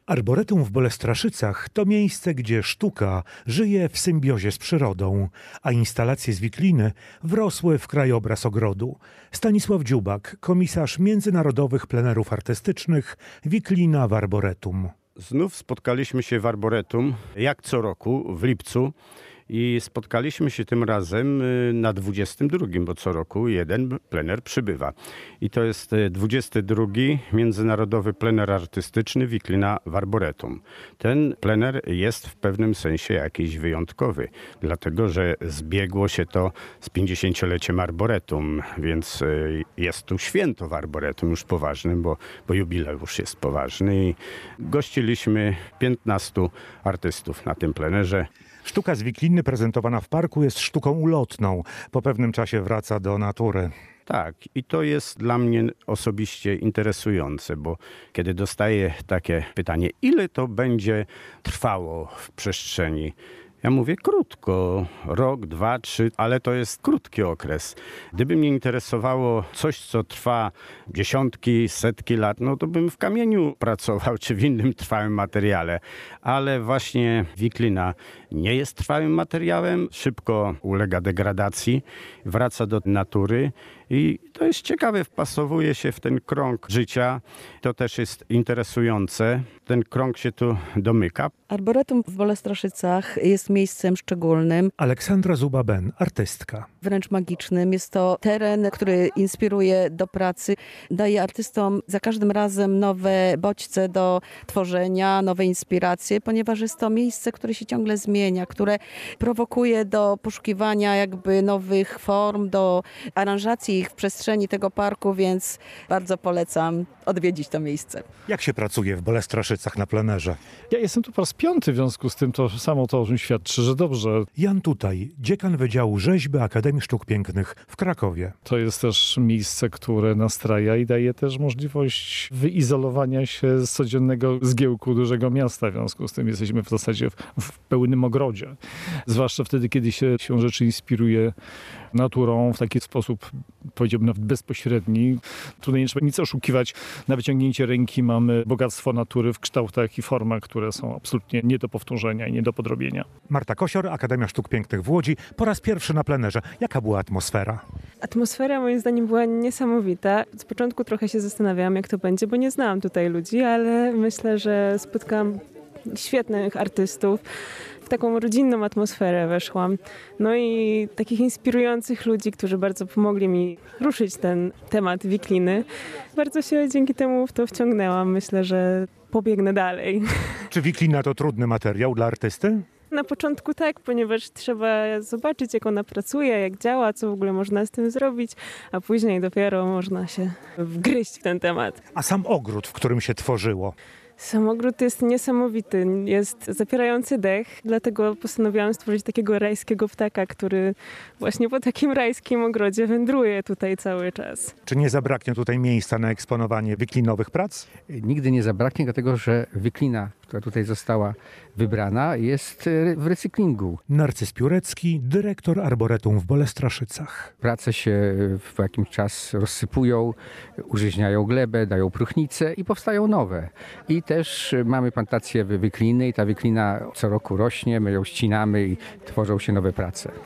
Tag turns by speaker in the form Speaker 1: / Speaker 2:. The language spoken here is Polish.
Speaker 1: Arboretum w Bolestraszycach to miejsce, gdzie sztuka żyje w symbiozie z przyrodą, a instalacje z wikliny wrosły w krajobraz ogrodu. Stanisław Dziubak, komisarz międzynarodowych plenerów artystycznych, wiklina w Arboretum.
Speaker 2: Znów spotkaliśmy się w Arboretum, jak co roku, w lipcu. I spotkaliśmy się tym razem na 22, bo co roku jeden plener przybywa. I to jest 22. Międzynarodowy plener artystyczny Wiklina w Arboretum. Ten plener jest w pewnym sensie jakiś wyjątkowy, dlatego że zbiegło się to z 50-leciem Arboretum, więc jest tu święto w Arboretum już poważnym, bo jubileusz jest poważny. I gościliśmy 15 artystów na tym plenerze.
Speaker 1: Sztuka z wikliny prezentowana w parku jest sztuką ulotną. Po pewnym czasie wraca do natury.
Speaker 2: Tak, i to jest dla mnie osobiście interesujące, bo kiedy dostaję takie pytanie, ile to będzie trwało w przestrzeni? Ja mówię krótko, rok, 2, 3, ale to jest krótki okres. Gdyby mnie interesowało coś, co trwa dziesiątki, setki lat, no to bym w kamieniu pracował, czy w innym trwałym materiale. Ale właśnie wiklina nie jest trwałym materiałem, szybko ulega degradacji, wraca do natury i to jest ciekawe, wpasowuje się w ten krąg życia. To też jest interesujące. Ten krąg się tu domyka.
Speaker 3: Arboretum w Bolestraszycach jest miejscem szczególnym.
Speaker 1: Aleksandra Zuba-Ben, artystka.
Speaker 3: Wręcz magicznym. Jest to teren, który inspiruje do pracy. Daje artystom za każdym razem nowe bodźce do tworzenia, nowe inspiracje, ponieważ jest to miejsce, które się ciągle zmienia, które prowokuje do poszukiwania jakby nowych form, do aranżacji ich w przestrzeni tego parku, więc bardzo polecam odwiedzić to miejsce.
Speaker 1: Jak się pracuje w Bolestraszycach na plenerze?
Speaker 4: Ja jestem tu po raz 5, w związku z tym to samo to o czym świadczy, że dobrze.
Speaker 1: Jan Tutaj, dziekan Wydziału Rzeźby Akademii Sztuk Pięknych w Krakowie.
Speaker 4: To jest też miejsce, które nastraja i daje też możliwość wyizolowania się z codziennego zgiełku dużego miasta. W związku z tym jesteśmy w zasadzie w pełnym ogrodzie. Zwłaszcza wtedy, kiedy się rzeczy inspiruje naturą w taki sposób, powiedziałbym, nawet bezpośredni. Tutaj nie trzeba nic oszukiwać. Na wyciągnięcie ręki mamy bogactwo natury w kształtach i formach, które są absolutnie nie do powtórzenia i nie do podrobienia.
Speaker 1: Marta Kosior, Akademia Sztuk Pięknych w Łodzi, po raz pierwszy na plenerze. Jaka była atmosfera?
Speaker 5: Atmosfera moim zdaniem była niesamowita. Z początku trochę się zastanawiałam, jak to będzie, bo nie znałam tutaj ludzi, ale myślę, że spotkałam świetnych artystów. W taką rodzinną atmosferę weszłam. No i takich inspirujących ludzi, którzy bardzo pomogli mi ruszyć ten temat wikliny. Bardzo się dzięki temu w to wciągnęłam. Myślę, że pobiegnę dalej.
Speaker 1: Czy wiklina to trudny materiał dla artysty?
Speaker 5: Na początku tak, ponieważ trzeba zobaczyć, jak ona pracuje, jak działa, co w ogóle można z tym zrobić, a później dopiero można się wgryźć w ten temat.
Speaker 1: A sam ogród, w którym się tworzyło?
Speaker 5: Sam ogród jest niesamowity, jest zapierający dech, dlatego postanowiłam stworzyć takiego rajskiego ptaka, który właśnie po takim rajskim ogrodzie wędruje tutaj cały czas.
Speaker 1: Czy nie zabraknie tutaj miejsca na eksponowanie wiklinowych prac?
Speaker 6: Nigdy nie zabraknie, dlatego że wiklina, która tutaj została wybrana, jest w recyklingu.
Speaker 1: Narcyz Piórecki, dyrektor Arboretum w Bolestraszycach.
Speaker 6: Prace się w jakiś czas rozsypują, użyźniają glebę, dają próchnicę i powstają nowe. I też mamy plantację wikliny i ta wiklina co roku rośnie, my ją ścinamy i tworzą się nowe prace.